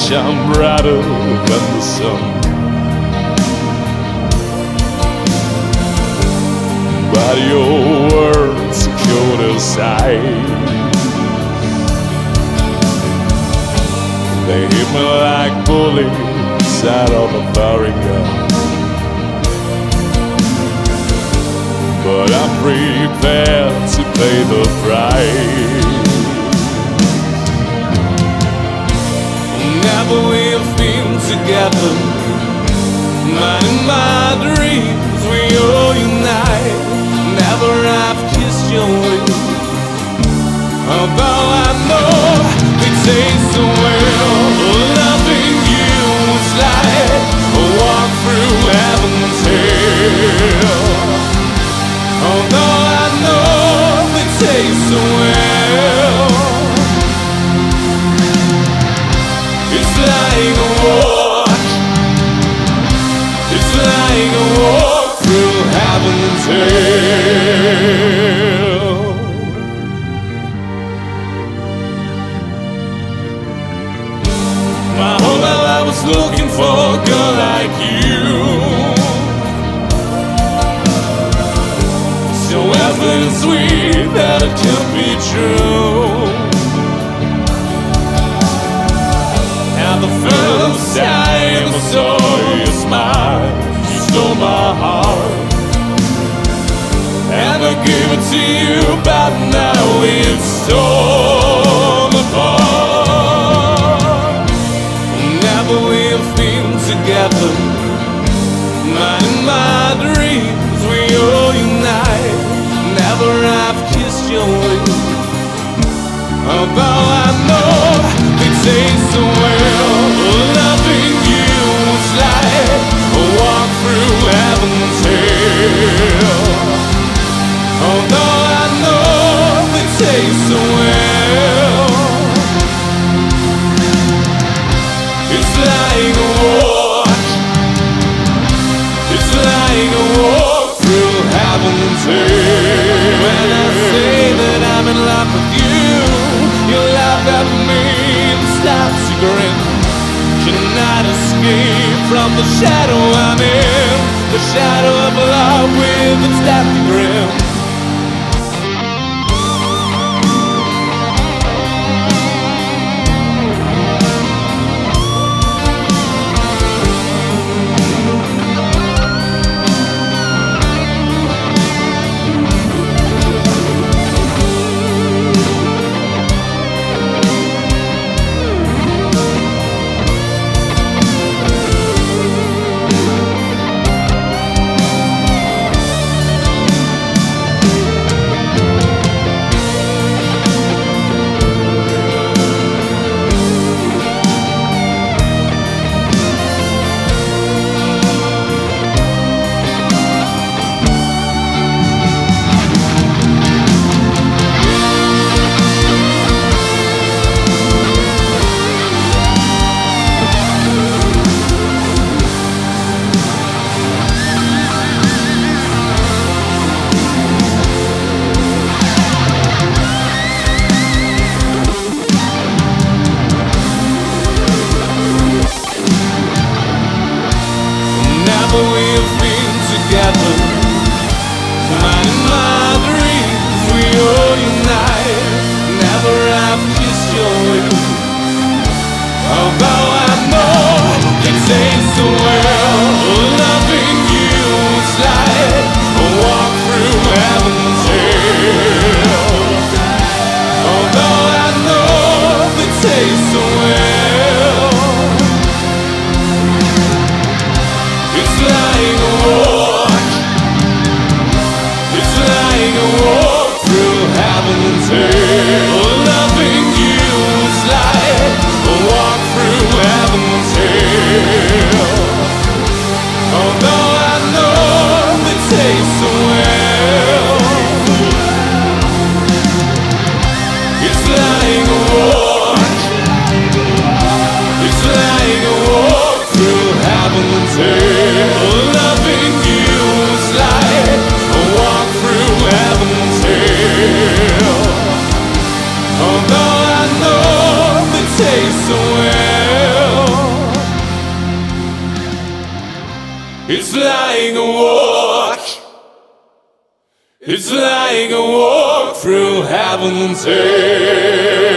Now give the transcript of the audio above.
shine brighter than the sun. But your words cold as ice, they hit me like bullets out of a firing gun. But I'm prepared to pay the price. Never we've been together, mine and my dreams we all unite. Never I've kissed your lips, although I know it tastes so well. Loving you is like a walk through heaven's hell. Although I know it tastes so well, it's like a walk, it's like a walk through heaven's hell. My whole life I was looking for a girl like you, so effort and sweet that it can't be true. And the first time I saw you smile, you stole my heart, and I gave it to you, but now it's torn apart. Never we've been together, mine and my dreams we all unite. Never I've kissed your lips, although I know it tastes so well. Loving you is like a walk through heaven's hell. Although I know it tastes so well, it's like a walk, it's like a walk through heaven's hell. When I say that I'm in love with you, you laugh at me and start to grin. Cannot escape from the shadow I'm in, the shadow of love with its deathly grin. It's like a walk. It's like a walk through heaven's air.